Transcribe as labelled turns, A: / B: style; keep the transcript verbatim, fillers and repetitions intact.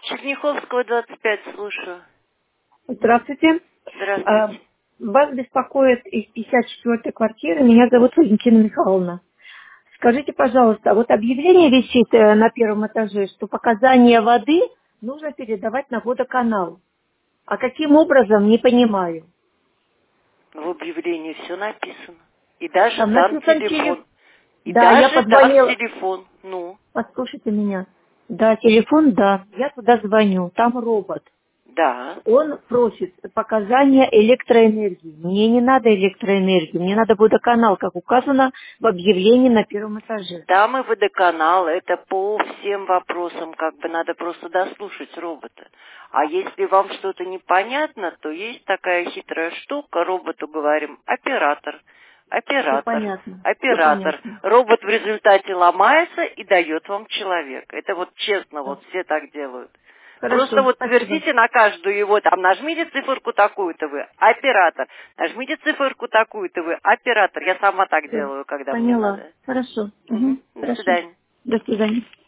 A: Черняховского, двадцать пять, слушаю.
B: Здравствуйте. А,
A: Здравствуйте.
B: Вас беспокоит из пятьдесят четвёртой квартиры. Меня зовут Валентина Михайловна. Скажите, пожалуйста, вот объявление висит э, на первом этаже, что показания воды нужно передавать на водоканал. А каким образом, не понимаю.
A: В объявлении все написано. И даже
B: Там
A: дан
B: написан телефон.
A: телефон. И
B: Да, я
A: даже дан
B: позвонила.
A: телефон. Ну,
B: Послушайте меня. Да, телефон, да. Я туда звоню. Там робот.
A: да.
B: Он просит показания электроэнергии. Мне не надо электроэнергии, мне надо водоканал, как указано в объявлении на первом этаже.
A: Там и водоканал, это по всем вопросам, как бы надо просто дослушать робота. А если вам что-то непонятно, то есть такая хитрая штука, роботу говорим оператор,
B: Все
A: оператор,
B: понятно, все
A: оператор.
B: понятно.
A: Робот в результате ломается и дает вам человека. Это вот честно,
B: Да.
A: вот все так делают. Просто
B: Хорошо,
A: вот
B: спасибо.
A: твердите на каждую его, там, нажмите циферку такую-то вы, оператор. Нажмите циферку такую-то вы, оператор. Я сама так
B: Все,
A: делаю, когда мне
B: поняла.
A: надо.
B: Хорошо.
A: Мгм.
B: Мгм.
A: До
B: Хорошо.
A: свидания.
B: До свидания.